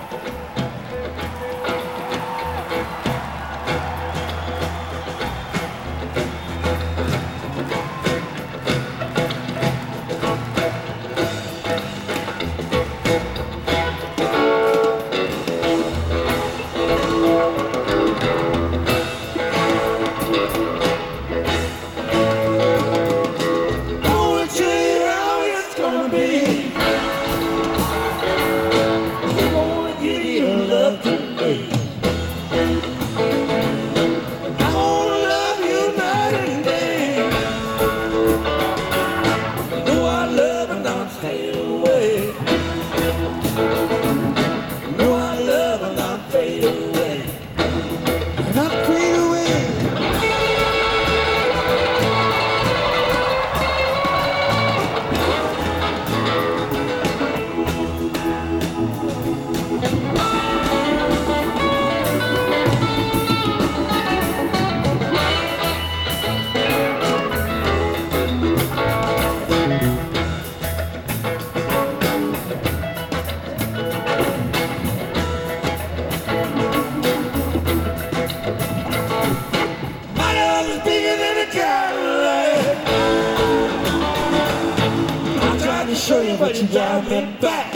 Show you what you got me back.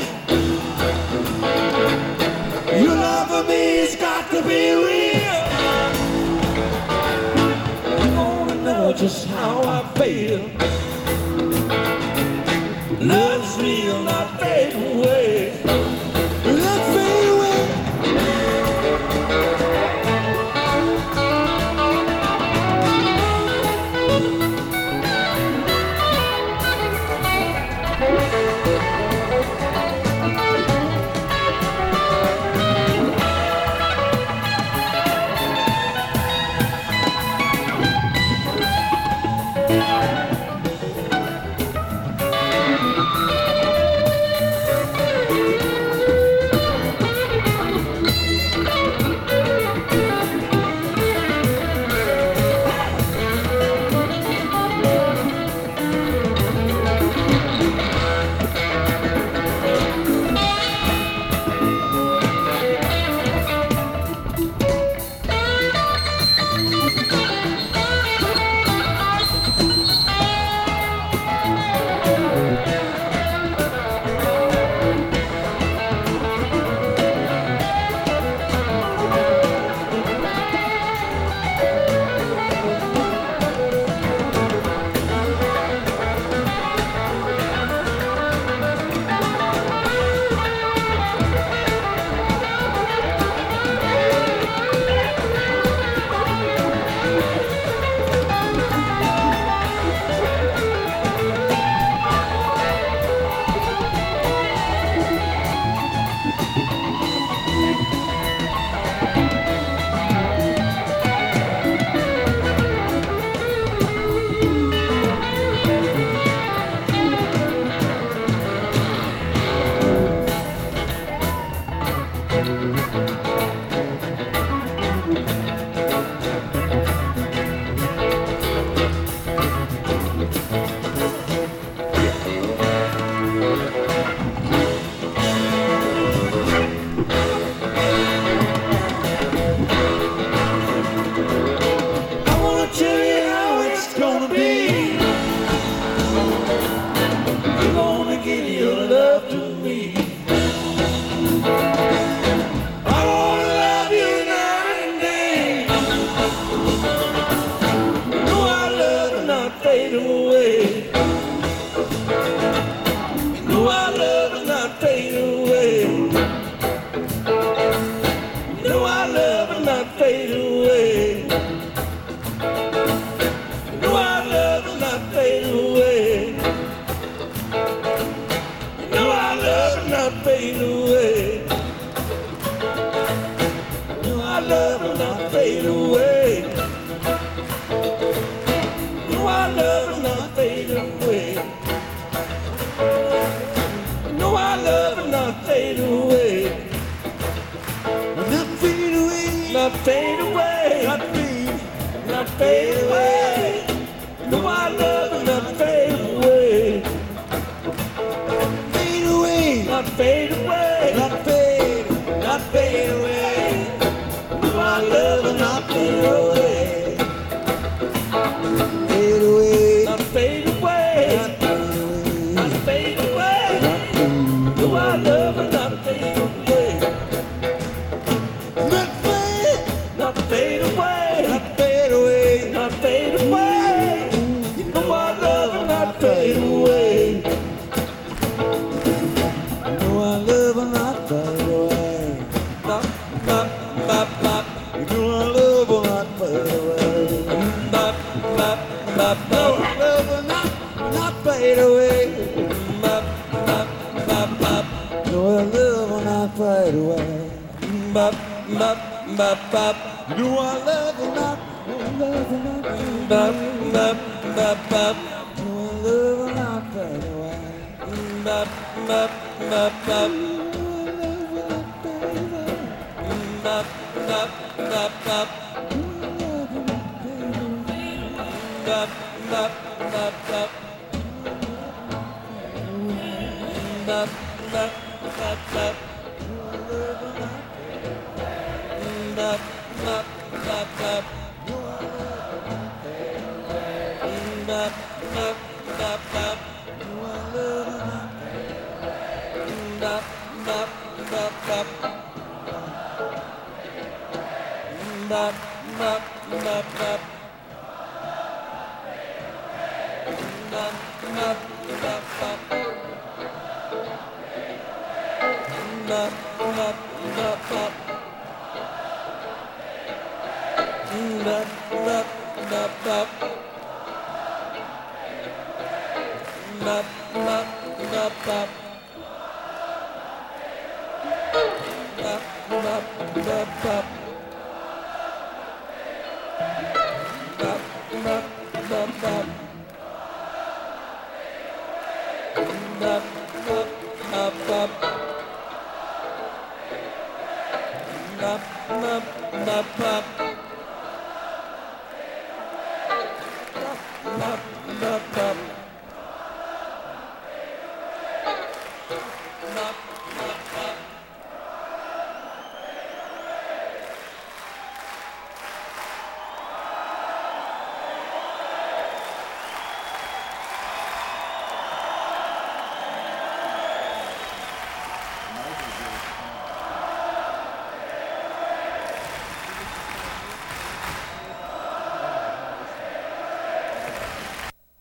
Your love for me has got to be real. You wanna know just how I feel. Love's real, not fade away. Not fade away. Give your love to me. I away. Bop, bop, bop, bop. Do I love or not? Love or not? Bop, bop, bop, bop. Do I love or not, baby? Bop, bop, bop, bop. Bop, bop, bop, bop. Bop, bop, bop, bop. Bop, bop, bop, bop. Bop, bop, bop, bop. Bop, bop, bop, bop. Bop, bop, bop, bop. Bop, bop, bop, bop. Bop, bop, bop, bop. Bop, bop, bop, bop. Bop, bop, bop, bop. Bop, bop, bop, bop. Bop, bop, bop, bop. Bop, bop, bop, bop. Bop, bop, bop, bop. Bop, bop, bop, bop.